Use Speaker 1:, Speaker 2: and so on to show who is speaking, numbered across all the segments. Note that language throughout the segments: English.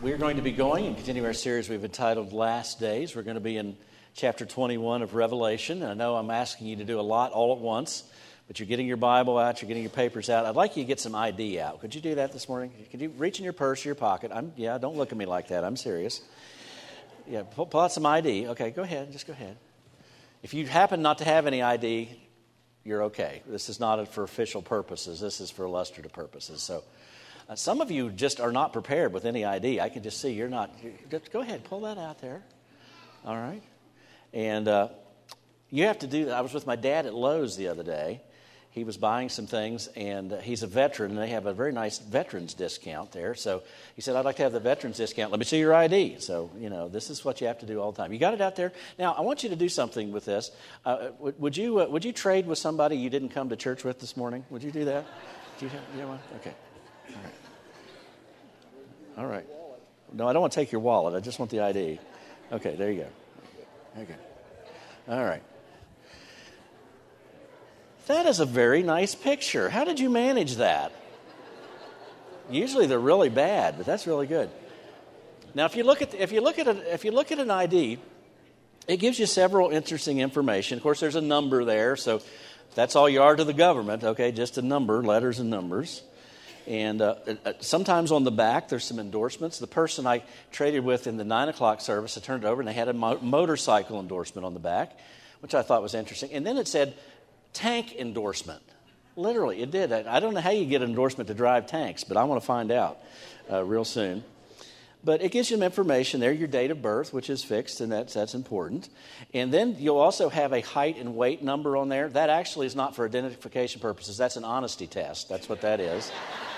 Speaker 1: We're going to be going and continuing our series we've entitled Last Days. We're going to be in chapter 21 of Revelation. And I know I'm asking you to do a lot all at once, but you're getting your Bible out, you're getting your papers out. I'd like you to get some ID out. Could you do that this morning? Could you reach in your purse or your pocket? Don't look at me like that. I'm serious. Yeah, pull out some ID. Okay, go ahead. Just go ahead. If you happen not to have any ID, you're okay. This is not for official purposes. This is for illustrative purposes. So some of you just are not prepared with any ID. I can just see you're not. Just go ahead, pull that out there. All right. And you have to do that. I was with my dad at Lowe's the other day. He was buying some things, and he's a veteran, and they have a very nice veterans discount there. So he said, I'd like to have the veterans discount. Let me see your ID. So, this is what you have to do all the time. You got it out there? Now, I want you to do something with this. Would you trade with somebody you didn't come to church with this morning? Would you do that? Do you have one? Okay. All right. No, I don't want to take your wallet. I just want the ID. Okay, there you go. Okay. All right. That is a very nice picture. How did you manage that? Usually they're really bad, but that's really good. Now, if you look at an ID, it gives you several interesting information. Of course, there's a number there, so that's all you are to the government. Okay, just a number, letters and numbers. And sometimes on the back, there's some endorsements. The person I traded with in the 9 o'clock service, I turned it over, and they had a motorcycle endorsement on the back, which I thought was interesting. And then it said, tank endorsement. Literally, it did. I don't know how you get an endorsement to drive tanks, but I want to find out real soon. But it gives you some information there, your date of birth, which is fixed, and that's important. And then you'll also have a height and weight number on there. That actually is not for identification purposes. That's an honesty test. That's what that is.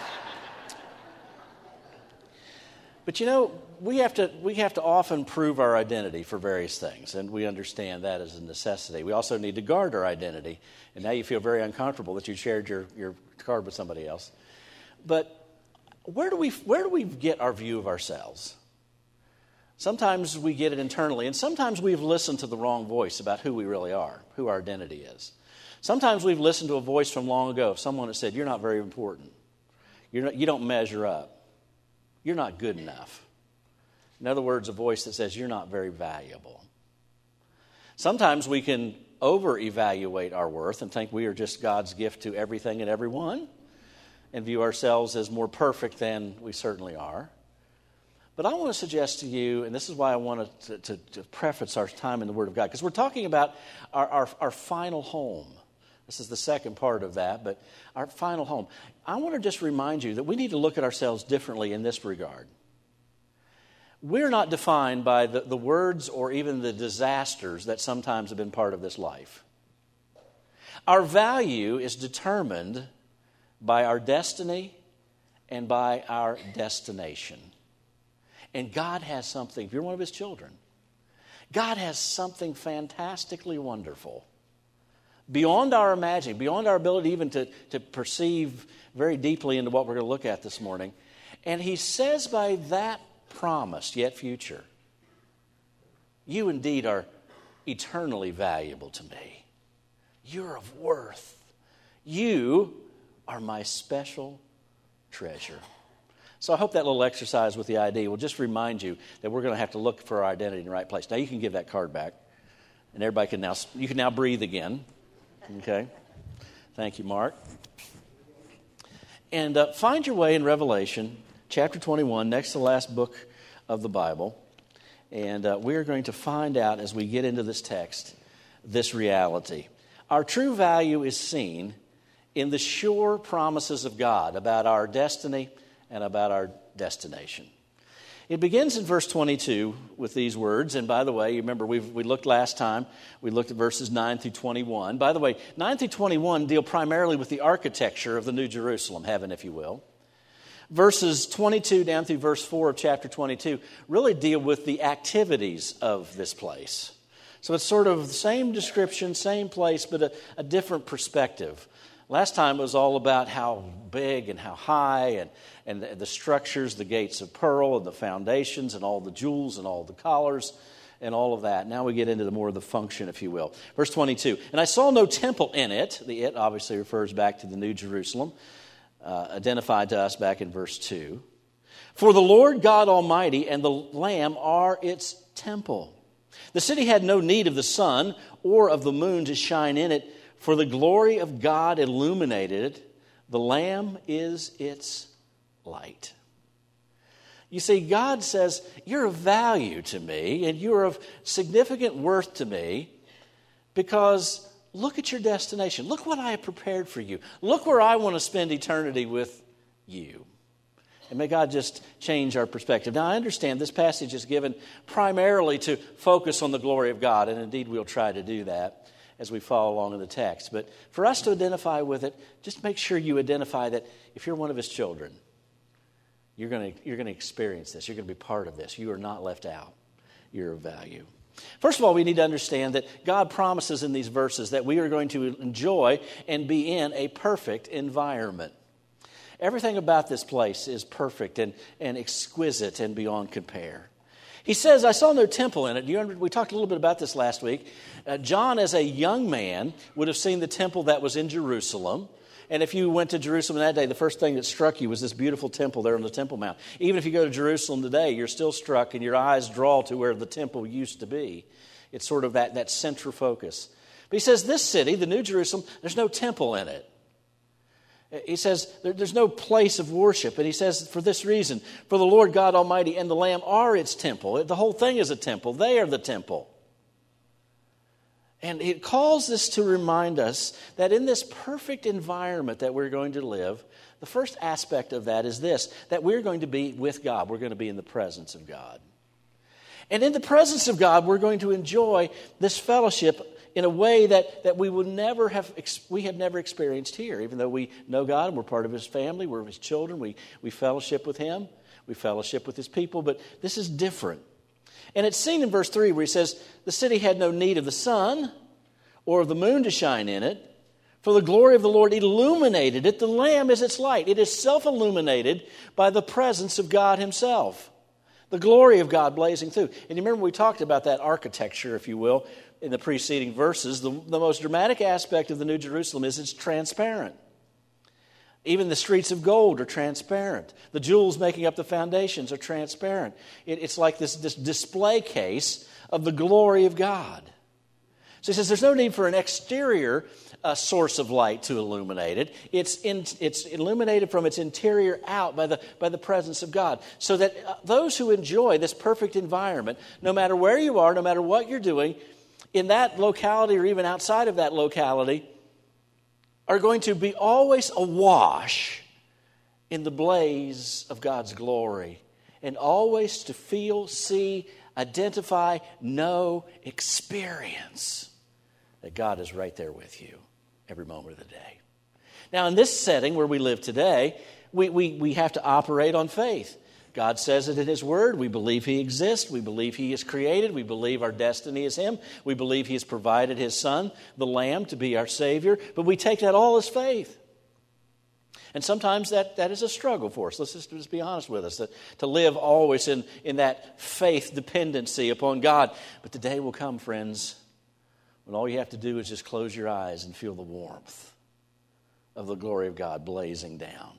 Speaker 1: But we have to often prove our identity for various things, and we understand that as a necessity. We also need to guard our identity, and now you feel very uncomfortable that you shared your card with somebody else. But where do we get our view of ourselves? Sometimes we get it internally, and sometimes we've listened to the wrong voice about who we really are, who our identity is. Sometimes we've listened to a voice from long ago, someone that said, "You're not very important. You don't measure up. You're not good enough." In other words, a voice that says you're not very valuable. Sometimes we can over-evaluate our worth and think we are just God's gift to everything and everyone and view ourselves as more perfect than we certainly are. But I want to suggest to you, and this is why I wanted to preface our time in the Word of God, because we're talking about our final home. This is the second part of that, but our final home. I want to just remind you that we need to look at ourselves differently in this regard. We're not defined by the words or even the disasters that sometimes have been part of this life. Our value is determined by our destiny and by our destination. And God has something, if you're one of His children, God has something fantastically wonderful beyond our imagining, beyond our ability even to perceive very deeply into what we're going to look at this morning. And He says by that promise, yet future, you indeed are eternally valuable to me. You're of worth. You are my special treasure. So I hope that little exercise with the ID will just remind you that we're going to have to look for our identity in the right place. Now you can give that card back, and everybody can now breathe again. Okay, thank you, Mark. And find your way in Revelation chapter 21, next to the last book of the Bible. And we're going to find out as we get into this text, this reality. Our true value is seen in the sure promises of God about our destiny and about our destination. It begins in verse 22 with these words. And by the way, you remember we looked last time. We looked at verses 9 through 21. By the way, 9 through 21 deal primarily with the architecture of the New Jerusalem, heaven, if you will. Verses 22 down through verse 4 of chapter 22 really deal with the activities of this place. So it's sort of the same description, same place, but a different perspective. Last time it was all about how big and how high and the structures, the gates of pearl and the foundations and all the jewels and all the collars and all of that. Now we get into more of the function, if you will. Verse 22, and I saw no temple in it. The it obviously refers back to the New Jerusalem, identified to us back in verse 2. For the Lord God Almighty and the Lamb are its temple. The city had no need of the sun or of the moon to shine in it, for the glory of God illuminated it. The Lamb is its light. You see, God says, you're of value to me, and you're of significant worth to me, because look at your destination. Look what I have prepared for you. Look where I want to spend eternity with you. And may God just change our perspective. Now, I understand this passage is given primarily to focus on the glory of God, and indeed we'll try to do that as we follow along in the text. But for us to identify with it, just make sure you identify that if you're one of His children, you're going to experience this. You're going to be part of this. You are not left out. You're of value. First of all, we need to understand that God promises in these verses that we are going to enjoy and be in a perfect environment. Everything about this place is perfect and exquisite and beyond compare. He says, I saw no temple in it. We talked a little bit about this last week. John, as a young man, would have seen the temple that was in Jerusalem. And if you went to Jerusalem that day, the first thing that struck you was this beautiful temple there on the Temple Mount. Even if you go to Jerusalem today, you're still struck and your eyes draw to where the temple used to be. It's sort of that central focus. But he says this city, the New Jerusalem, there's no temple in it. He says there's no place of worship. And he says for this reason, for the Lord God Almighty and the Lamb are its temple. The whole thing is a temple. They are the temple. And it calls this to remind us that in this perfect environment that we're going to live, the first aspect of that is this, that we're going to be with God. We're going to be in the presence of God. And in the presence of God, we're going to enjoy this fellowship in a way that we have never experienced here. Even though we know God and we're part of His family, we're His children, we fellowship with Him, we fellowship with His people, but this is different. And it's seen in verse 3 where he says, the city had no need of the sun or of the moon to shine in it, for the glory of the Lord illuminated it. The Lamb is its light. It is self-illuminated by the presence of God Himself. The glory of God blazing through. And you remember we talked about that architecture, if you will, in the preceding verses. The most dramatic aspect of the New Jerusalem is it's transparent. Even the streets of gold are transparent. The jewels making up the foundations are transparent. It's like this display case of the glory of God. So he says there's no need for an exterior source of light to illuminate it. It's illuminated from its interior out by the presence of God. So that those who enjoy this perfect environment, no matter where you are, no matter what you're doing, in that locality or even outside of that locality, are going to be always awash in the blaze of God's glory, and always to feel, see, identify, know, experience that God is right there with you every moment of the day. Now, in this setting where we live today, we have to operate on faith. God says it in His Word. We believe He exists. We believe He is created. We believe our destiny is Him. We believe He has provided His Son, the Lamb, to be our Savior. But we take that all as faith. And sometimes that is a struggle for us. Let's just be honest with us, to live always in that faith dependency upon God. But the day will come, friends, when all you have to do is just close your eyes and feel the warmth of the glory of God blazing down.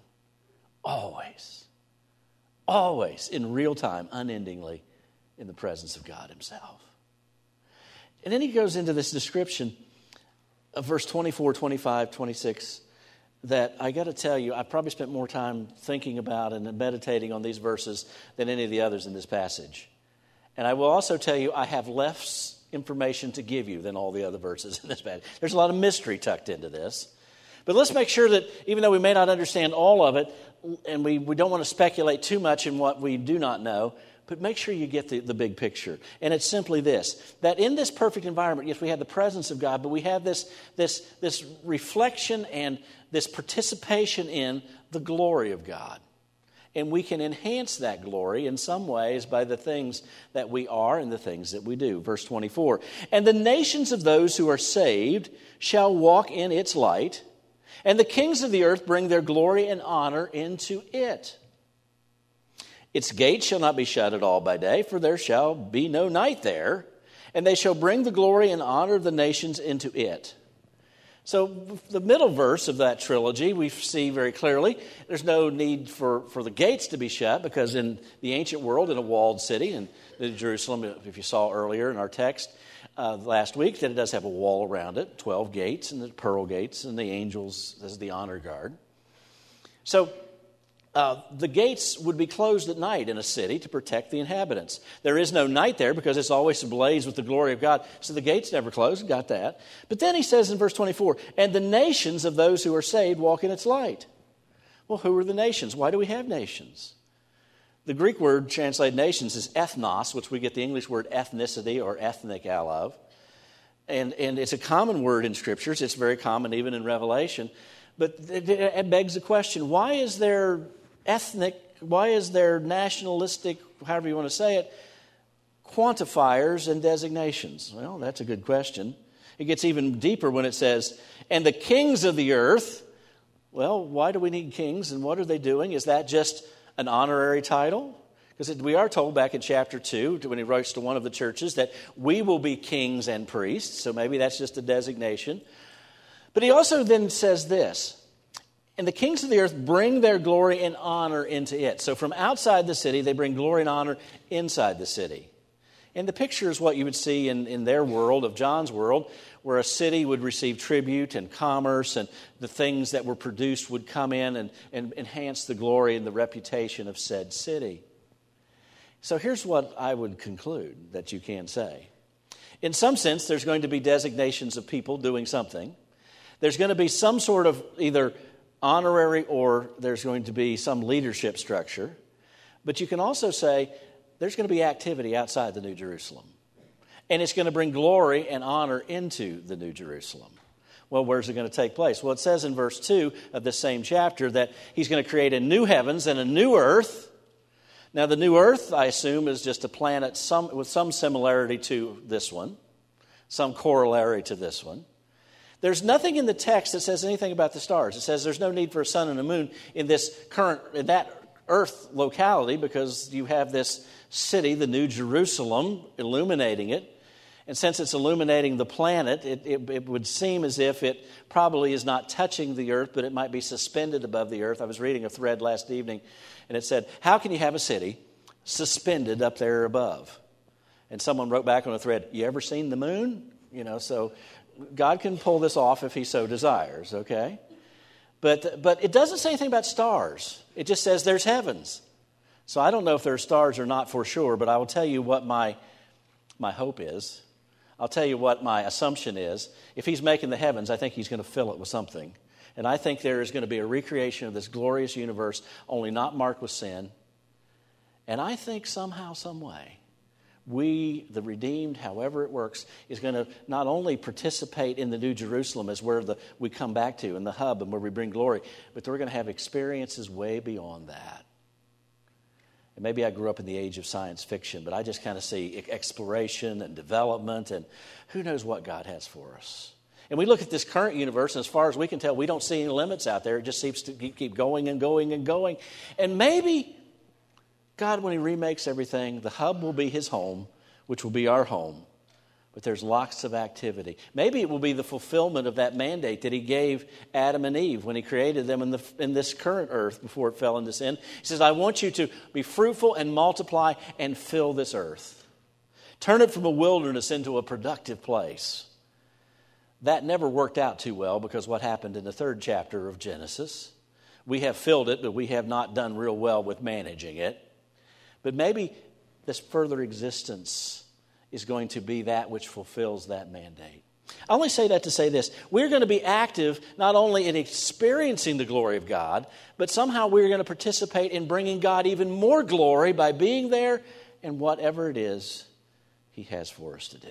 Speaker 1: Always, in real time, unendingly, in the presence of God Himself. And then he goes into this description of verse 24, 25, 26, that I got to tell you, I probably spent more time thinking about and meditating on these verses than any of the others in this passage. And I will also tell you, I have less information to give you than all the other verses in this passage. There's a lot of mystery tucked into this. But let's make sure that even though we may not understand all of it, and we don't want to speculate too much in what we do not know, but make sure you get the big picture. And it's simply this, that in this perfect environment, yes, we have the presence of God, but we have this reflection and this participation in the glory of God. And we can enhance that glory in some ways by the things that we are and the things that we do. Verse 24, and the nations of those who are saved shall walk in its light, and the kings of the earth bring their glory and honor into it. Its gates shall not be shut at all by day, for there shall be no night there, and they shall bring the glory and honor of the nations into it. So the middle verse of that trilogy, we see very clearly there's no need for the gates to be shut, because in the ancient world, in a walled city, and Jerusalem, if you saw earlier in our text last week, that it does have a wall around it, 12 gates, and the pearl gates, and the angels as the honor guard. So the gates would be closed at night in a city to protect the inhabitants. There is no night there because it's always ablaze with the glory of God. So the gates never close. Got that. But then he says in verse 24, and the nations of those who are saved walk in its light. Well, who are the nations? Why do we have nations? The Greek word translated nations is ethnos, which we get the English word ethnicity or ethnic out of. And it's a common word in Scriptures. It's very common even in Revelation. But it begs the question, why is there nationalistic, however you want to say it, quantifiers and designations? Well, that's a good question. It gets even deeper when it says, and the kings of the earth. Well, why do we need kings, and what are they doing? Is that just an honorary title? Because we are told back in chapter 2, when he writes to one of the churches, that we will be kings and priests. So maybe that's just a designation. But he also then says this, and the kings of the earth bring their glory and honor into it. So from outside the city, they bring glory and honor inside the city. And the picture is what you would see in their world, of John's world, where a city would receive tribute and commerce, and the things that were produced would come in and enhance the glory and the reputation of said city. So here's what I would conclude that you can say. In some sense, there's going to be designations of people doing something. There's going to be some sort of either honorary or there's going to be some leadership structure. But you can also say there's going to be activity outside the New Jerusalem. And it's going to bring glory and honor into the New Jerusalem. Well, where's it going to take place? Well, it says in verse 2 of this same chapter that he's going to create a new heavens and a new earth. Now, the new earth, I assume, is just a planet with some similarity to this one, some corollary to this one. There's nothing in the text that says anything about the stars. It says there's no need for a sun and a moon in that earth locality, because you have this city, the New Jerusalem, illuminating it. And since it's illuminating the planet, it would seem as if it probably is not touching the earth, but it might be suspended above the earth. I was reading a thread last evening, and it said, how can you have a city suspended up there above? And someone wrote back on a thread, you ever seen the moon? So God can pull this off if he so desires, okay? But it doesn't say anything about stars. It just says there's heavens. So I don't know if there's stars or not for sure, but I will tell you what my hope is. I'll tell you what my assumption is. If he's making the heavens, I think he's going to fill it with something. And I think there is going to be a recreation of this glorious universe, only not marked with sin. And I think somehow, some way, we, the redeemed, however it works, is going to not only participate in the New Jerusalem as where we come back to, in the hub and where we bring glory, but we're going to have experiences way beyond that. And maybe I grew up in the age of science fiction, but I just kind of see exploration and development, and who knows what God has for us. And we look at this current universe, and as far as we can tell, we don't see any limits out there. It just seems to keep going and going and going. And maybe God, when he remakes everything, the hub will be his home, which will be our home. But there's lots of activity. Maybe it will be the fulfillment of that mandate that he gave Adam and Eve when he created them in this current earth before it fell into sin. He says, I want you to be fruitful and multiply and fill this earth. Turn it from a wilderness into a productive place. That never worked out too well, because what happened in the 3rd chapter of Genesis? We have filled it, but we have not done real well with managing it. But maybe this further existence is going to be that which fulfills that mandate. I only say that to say this. We're going to be active not only in experiencing the glory of God, but somehow we're going to participate in bringing God even more glory by being there in whatever it is he has for us to do.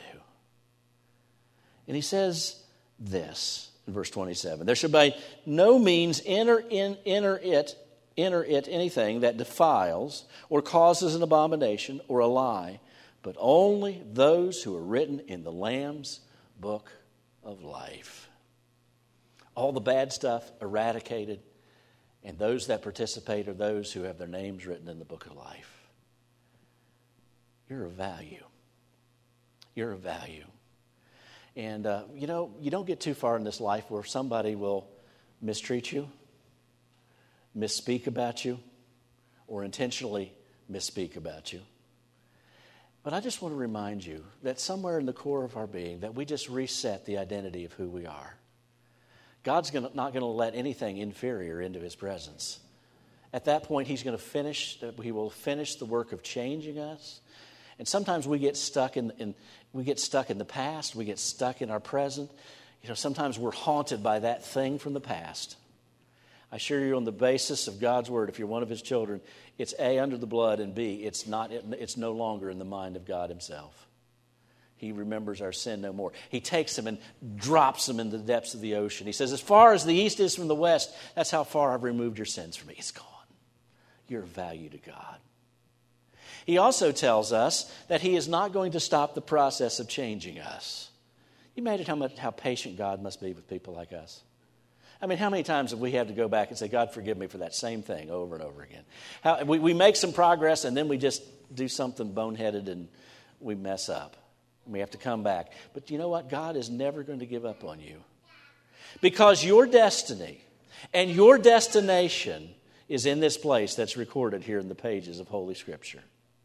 Speaker 1: And he says this in verse 27. There shall by no means enter it anything that defiles or causes an abomination or a lie, but only those who are written in the Lamb's book of life. All the bad stuff eradicated, and those that participate are those who have their names written in the book of life. You're of value. You're of value. And, you don't get too far in this life where somebody will mistreat you, misspeak about you, or intentionally misspeak about you. But I just want to remind you that somewhere in the core of our being, that we just reset the identity of who we are. God's not going to let anything inferior into his presence. At that point, he will finish the work of changing us. And sometimes we get stuck in the past. We get stuck in our present. Sometimes we're haunted by that thing from the past. I assure you, on the basis of God's word, if you're one of his children, it's A, under the blood, and B, it's no longer in the mind of God himself. He remembers our sin no more. He takes them and drops them in the depths of the ocean. He says, as far as the east is from the west, that's how far I've removed your sins from me. It's gone. You're of value to God. He also tells us that he is not going to stop the process of changing us. You imagine how patient God must be with people like us? I mean, how many times have we had to go back and say, God, forgive me for that same thing over and over again? We make some progress and then we just do something boneheaded and we mess up. And we have to come back. But you know what? God is never going to give up on you. Because your destiny and your destination is in this place that's recorded here in the pages of Holy Scripture.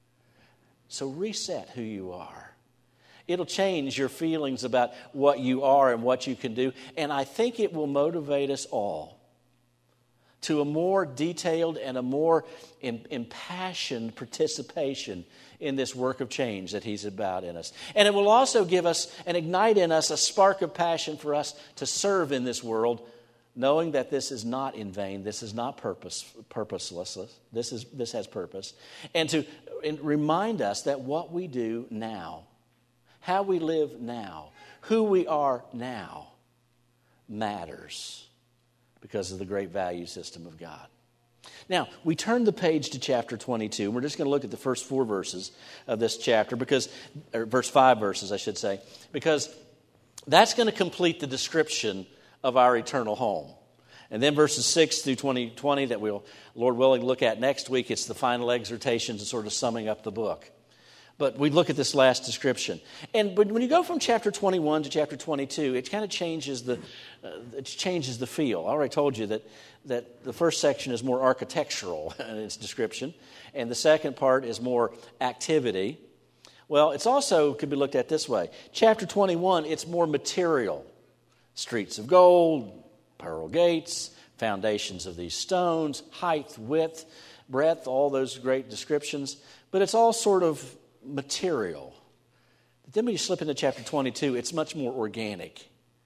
Speaker 1: So reset who you are. It'll change your feelings about what you are and what you can do. And I think it will motivate us all to a more detailed and a more impassioned participation in this work of change that he's about in us. And it will also give us and ignite in us a spark of passion for us to serve in this world, knowing that this is not in vain, this is not purposeless, this has purpose. And to remind us that what we do now, how we live now, who we are now, matters because of the great value system of God. Now, we turn the page to chapter 22. We're just going to look at the first 4 verses of this chapter, verse 5 verses, I should say, because that's going to complete the description of our eternal home. And then verses 6 through 20 that we'll, Lord willing, look at next week. It's the final exhortations and sort of summing up the book. But we look at this last description. And when you go from chapter 21 to chapter 22, it kind of changes the feel. I already told you that the first section is more architectural in its description, and the second part is more activity. Well, it's also could be looked at this way. Chapter 21, it's more material. Streets of gold, pearl gates, foundations of these stones, height, width, breadth, all those great descriptions. But it's all sort of material. But then when you slip into chapter 22, it's much more organic.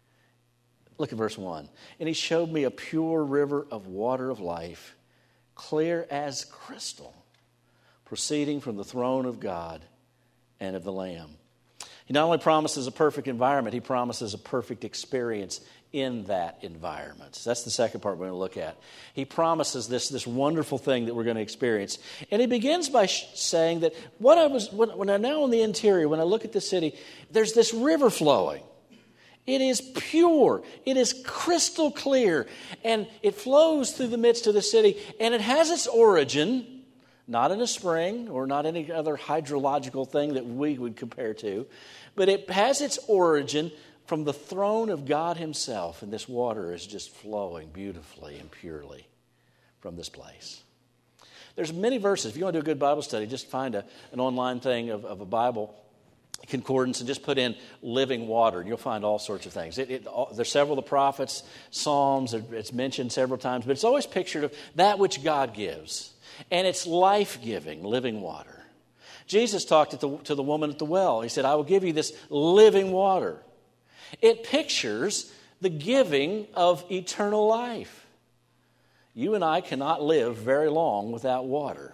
Speaker 1: Look at verse 1. And he showed me a pure river of water of life, clear as crystal, proceeding from the throne of God and of the Lamb. He not only promises a perfect environment, he promises a perfect experience in that environment. So that's the second part we're going to look at. He promises this wonderful thing that we're going to experience. And he begins by saying that when I'm now in the interior, when I look at the city, there's this river flowing. It is pure. It is crystal clear. And it flows through the midst of the city. And it has its origin, not in a spring or not any other hydrological thing that we would compare to, but it has its origin from the throne of God himself. And this water is just flowing beautifully and purely from this place. There's many verses. If you want to do a good Bible study, just find an online thing of a Bible concordance and just put in living water, and you'll find all sorts of things. There's several of the prophets, Psalms, it's mentioned several times, but it's always pictured of that which God gives. And it's life-giving, living water. Jesus talked to the woman at the well. He said, I will give you this living water. It pictures the giving of eternal life. You and I cannot live very long without water.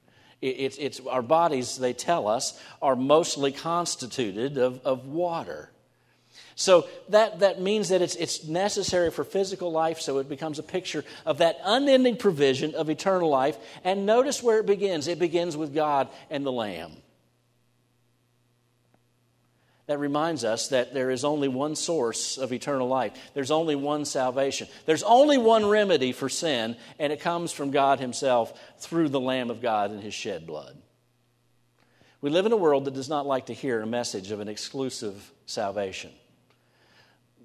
Speaker 1: It's our bodies, they tell us, are mostly constituted of water. So that means that it's necessary for physical life, so it becomes a picture of that unending provision of eternal life. And notice where it begins. It begins with God and the Lamb. That reminds us that there is only one source of eternal life. There's only one salvation. There's only one remedy for sin, and it comes from God himself through the Lamb of God and his shed blood. We live in a world that does not like to hear a message of an exclusive salvation.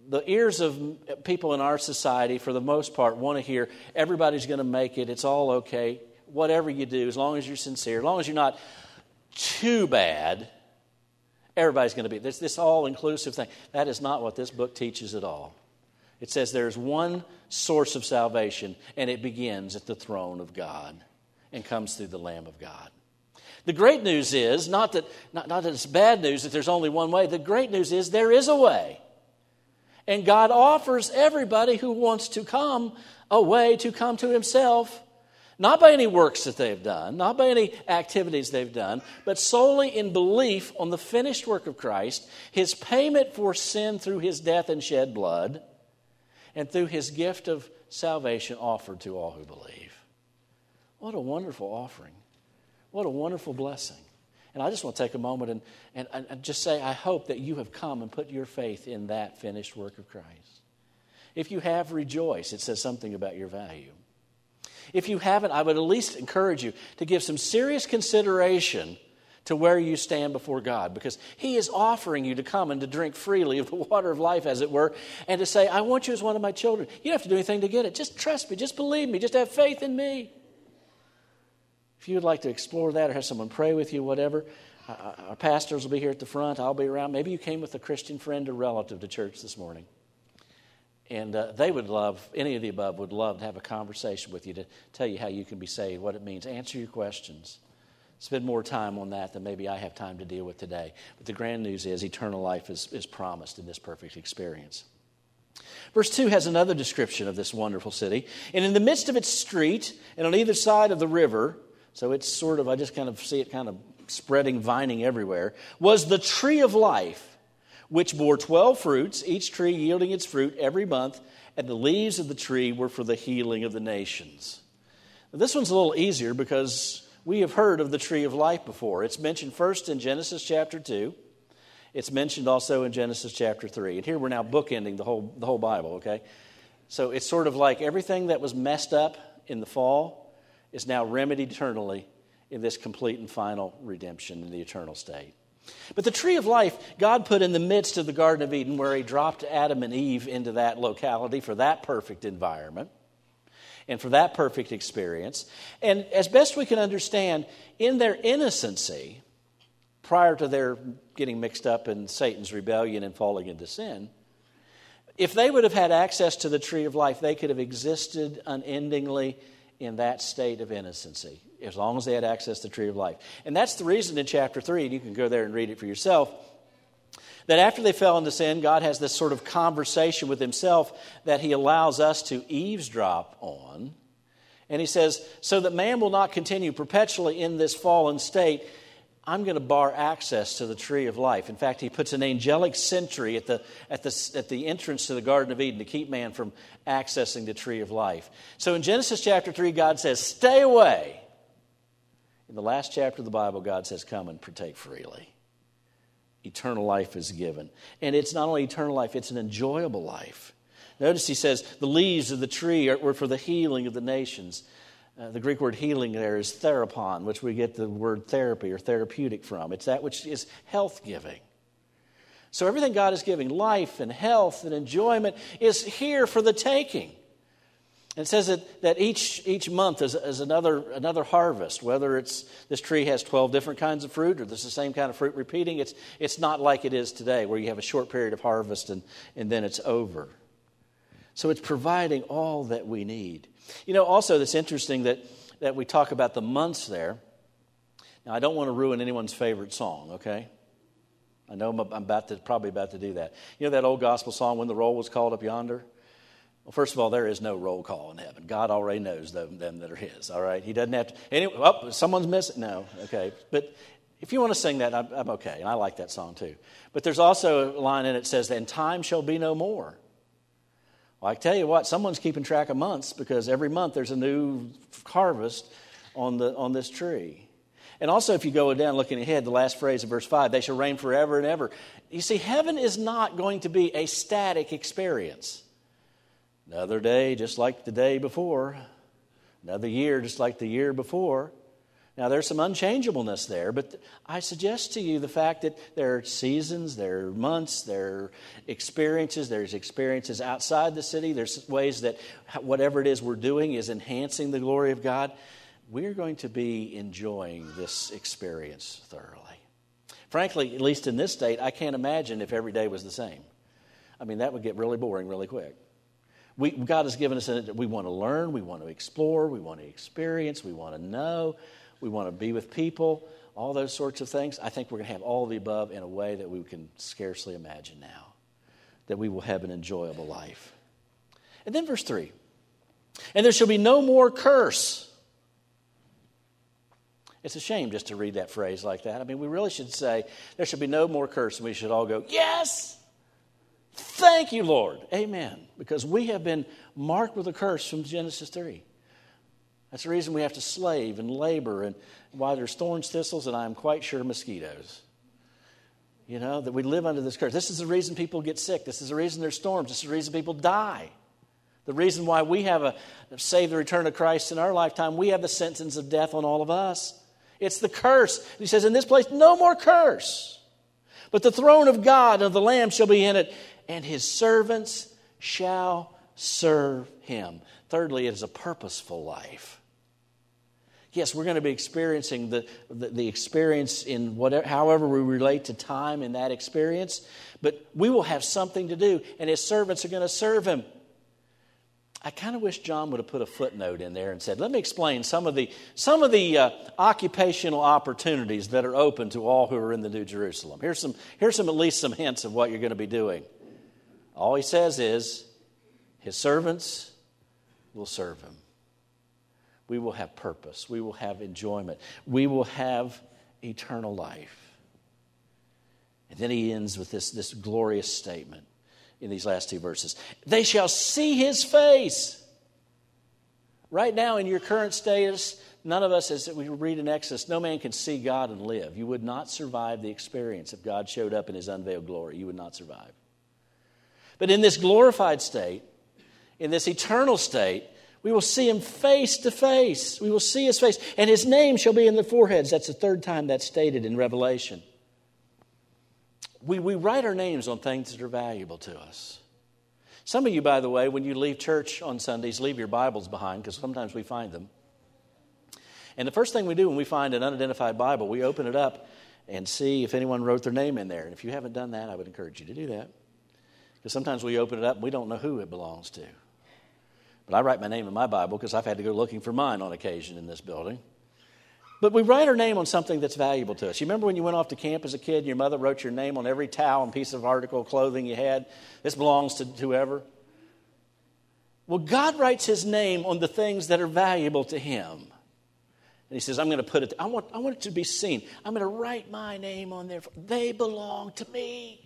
Speaker 1: the ears of people in our society, for the most part, want to hear everybody's going to make it, it's all okay, whatever you do, as long as you're sincere, as long as you're not too bad, everybody's going to be. This all-inclusive thing. That is not what this book teaches at all. It says there's one source of salvation, and it begins at the throne of God and comes through the Lamb of God. The great news is, not that it's bad news that there's only one way. The great news is there is a way. And God offers everybody who wants to come a way to come to himself, not by any works that they've done, not by any activities they've done, but solely in belief on the finished work of Christ, his payment for sin through his death and shed blood, and through his gift of salvation offered to all who believe. What a wonderful offering. What a wonderful blessing. And I just want to take a moment and just say, I hope that you have come and put your faith in that finished work of Christ. If you have, rejoice. It says something about your value. If you haven't, I would at least encourage you to give some serious consideration to where you stand before God, because he is offering you to come and to drink freely of the water of life, as it were, and to say, I want you as one of my children. You don't have to do anything to get it. Just trust me. Just believe me. Just have faith in me. If you would like to explore that or have someone pray with you, whatever, our pastors will be here at the front. I'll be around. Maybe you came with a Christian friend or relative to church this morning. And they would love, any of the above would love to have a conversation with you to tell you how you can be saved, what it means, answer your questions. Spend more time on that than maybe I have time to deal with today. But the grand news is eternal life is promised in this perfect experience. Verse 2 has another description of this wonderful city. And in the midst of its street, and on either side of the river, so it's sort of, I just kind of see it kind of spreading, vining everywhere, was the tree of life, which bore 12 fruits, each tree yielding its fruit every month, and the leaves of the tree were for the healing of the nations. Now, this one's a little easier because we have heard of the tree of life before. It's mentioned first in Genesis chapter 2. It's mentioned also in Genesis chapter 3. And here we're now bookending the whole Bible, okay? So it's sort of like everything that was messed up in the fall is now remedied eternally in this complete and final redemption in the eternal state. But the tree of life, God put in the midst of the Garden of Eden, where he dropped Adam and Eve into that locality for that perfect environment and for that perfect experience. And as best we can understand, in their innocency, prior to their getting mixed up in Satan's rebellion and falling into sin, if they would have had access to the tree of life, they could have existed unendingly in that state of innocency, as long as they had access to the tree of life. And that's the reason in chapter 3, and you can go there and read it for yourself, that after they fell into sin, God has this sort of conversation with himself that he allows us to eavesdrop on. And he says, so that man will not continue perpetually in this fallen state, I'm going to bar access to the tree of life. In fact, he puts an angelic sentry at the entrance to the Garden of Eden to keep man from accessing the tree of life. So in Genesis chapter 3, God says, stay away. In the last chapter of the Bible, God says, come and partake freely. Eternal life is given. And it's not only eternal life, it's an enjoyable life. Notice he says, the leaves of the tree were for the healing of the nations. The Greek word healing there is therapon, which we get the word therapy or therapeutic from. It's that which is health-giving. So everything God is giving, life and health and enjoyment, is here for the taking. And it says that each month is another harvest. Whether it's this tree has 12 different kinds of fruit or there's the same kind of fruit repeating, it's not like it is today where you have a short period of harvest and then it's over. So it's providing all that we need. You know, also it's interesting that we talk about the months there. Now, I don't want to ruin anyone's favorite song, okay? I know I'm probably about to do that. You know that old gospel song, When the Roll Was Called Up Yonder? Well, first of all, there is no roll call in heaven. God already knows them that are his, all right? He doesn't have to. Anyway, someone's missing. No, okay. But if you want to sing that, I'm okay, and I like that song too. But there's also a line in it that says, and time shall be no more. Well, I tell you what, someone's keeping track of months because every month there's a new harvest on this tree. And also, if you go down looking ahead, the last phrase of verse 5, they shall reign forever and ever. You see, heaven is not going to be a static experience. Another day just like the day before. Another year just like the year before. Now, there's some unchangeableness there, but I suggest to you the fact that there are seasons, there are months, there are experiences. There's experiences outside the city. There's ways that whatever it is we're doing is enhancing the glory of God. We're going to be enjoying this experience thoroughly. Frankly, at least in this state, I can't imagine if every day was the same. I mean, that would get really boring really quick. God has given us we want to learn, we want to explore, we want to experience, we want to know, we want to be with people, all those sorts of things. I think we're going to have all of the above in a way that we can scarcely imagine now, that we will have an enjoyable life. And then verse 3, and there shall be no more curse. It's a shame just to read that phrase like that. I mean, we really should say, there should be no more curse, and we should all go, yes! Thank you, Lord. Amen. Because we have been marked with a curse from Genesis 3. That's the reason we have to slave and labor, and why there's thorns, thistles, and I'm quite sure mosquitoes. You know, that we live under this curse. This is the reason people get sick. This is the reason there's storms. This is the reason people die. The reason why we have a save the return of Christ in our lifetime, we have the sentence of death on all of us. It's the curse. He says, in this place, no more curse. But the throne of God and of the Lamb shall be in it, and his servants shall serve him. Thirdly, it is a purposeful life. Yes, we're going to be experiencing the experience in whatever, however we relate to time in that experience, but we will have something to do, and his servants are going to serve him. I kind of wish John would have put a footnote in there and said, let me explain some of the occupational opportunities that are open to all who are in the New Jerusalem. Here's at least some hints of what you're going to be doing. All he says is, his servants will serve him. We will have purpose. We will have enjoyment. We will have eternal life. And then he ends with this glorious statement in these last two verses. They shall see his face. Right now, in your current status, none of us, as we read in Exodus, no man can see God and live. You would not survive the experience if God showed up in his unveiled glory. You would not survive. But in this glorified state, in this eternal state, we will see him face to face. We will see his face. And his name shall be in the foreheads. That's the third time that's stated in Revelation. We write our names on things that are valuable to us. Some of you, by the way, when you leave church on Sundays, leave your Bibles behind, because sometimes we find them. And the first thing we do when we find an unidentified Bible, we open it up and see if anyone wrote their name in there. And if you haven't done that, I would encourage you to do that. Because sometimes we open it up and we don't know who it belongs to. But I write my name in my Bible because I've had to go looking for mine on occasion in this building. But we write our name on something that's valuable to us. You remember when you went off to camp as a kid and your mother wrote your name on every towel and piece of article of clothing you had? This belongs to whoever. Well, God writes his name on the things that are valuable to him. And he says, I'm going to put it, I want it to be seen. I'm going to write my name on there. They belong to me.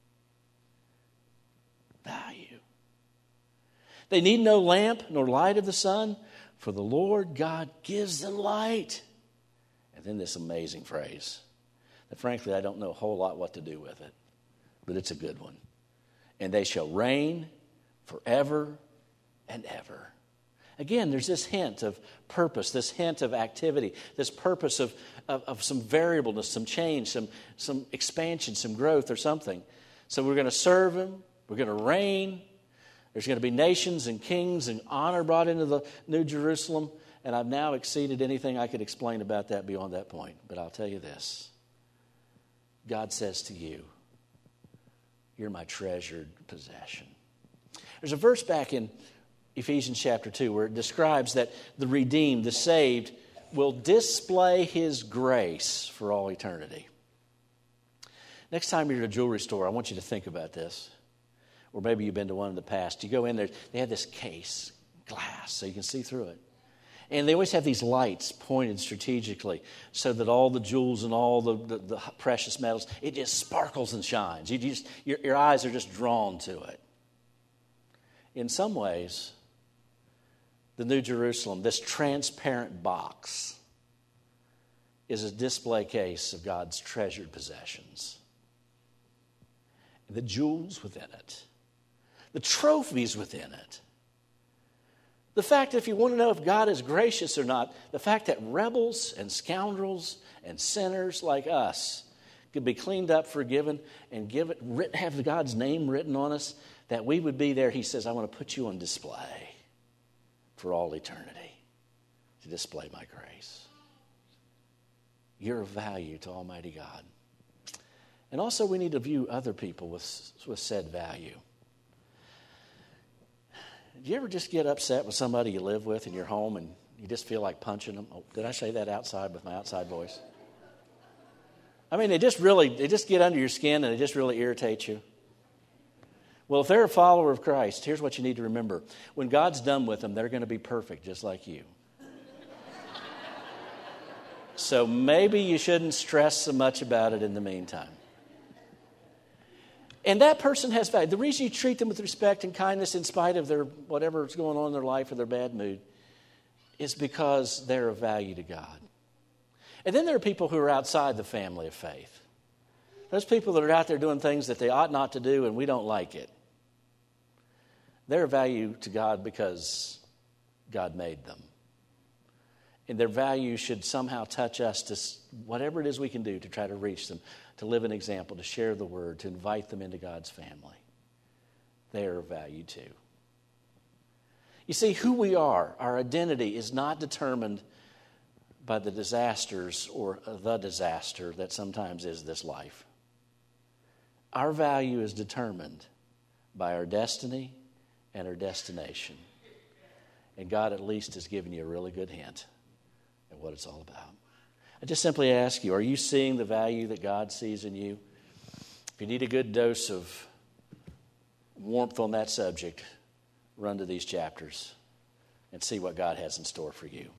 Speaker 1: Value. They need no lamp nor light of the sun, for the Lord God gives them light. And then this amazing phrase that frankly I don't know a whole lot what to do with it, but it's a good one. And they shall reign forever and ever. Again, there's this hint of purpose, this hint of activity, this purpose of some variableness, some change, some expansion, some growth or something. So we're going to serve him. We're going to reign. There's going to be nations and kings and honor brought into the New Jerusalem. And I've now exceeded anything I could explain about that beyond that point. But I'll tell you this. God says to you, you're my treasured possession. There's a verse back in Ephesians chapter 2 where it describes that the redeemed, the saved, will display his grace for all eternity. Next time you're at a jewelry store, I want you to think about this. Or maybe you've been to one in the past. You go in there, they have this case, glass, so you can see through it. And they always have these lights pointed strategically so that all the jewels and all the precious metals, it just sparkles and shines. Your eyes are just drawn to it. In some ways, the New Jerusalem, this transparent box, is a display case of God's treasured possessions. The jewels within it. The trophies within it. The fact, if you want to know if God is gracious or not, the fact that rebels and scoundrels and sinners like us could be cleaned up, forgiven, and have God's name written on us, that we would be there. He says, I want to put you on display for all eternity to display my grace. You're of value to Almighty God. And also we need to view other people with said value. Do you ever just get upset with somebody you live with in your home and you just feel like punching them? Oh, did I say that outside with my outside voice? I mean, they just get under your skin and they just really irritate you. Well, if they're a follower of Christ, here's what you need to remember. When God's done with them, they're going to be perfect just like you. So maybe you shouldn't stress so much about it in the meantime. And that person has value. The reason you treat them with respect and kindness in spite of their whatever's going on in their life or their bad mood is because they're of value to God. And then there are people who are outside the family of faith. Those people that are out there doing things that they ought not to do and we don't like it. They're of value to God because God made them. And their value should somehow touch us to whatever it is we can do to try to reach them, to live an example, to share the word, to invite them into God's family. They are of value too. You see, who we are, our identity is not determined by the disasters or the disaster that sometimes is this life. Our value is determined by our destiny and our destination. And God at least has given you a really good hint at what it's all about. I just simply ask you, are you seeing the value that God sees in you? If you need a good dose of warmth on that subject, run to these chapters and see what God has in store for you.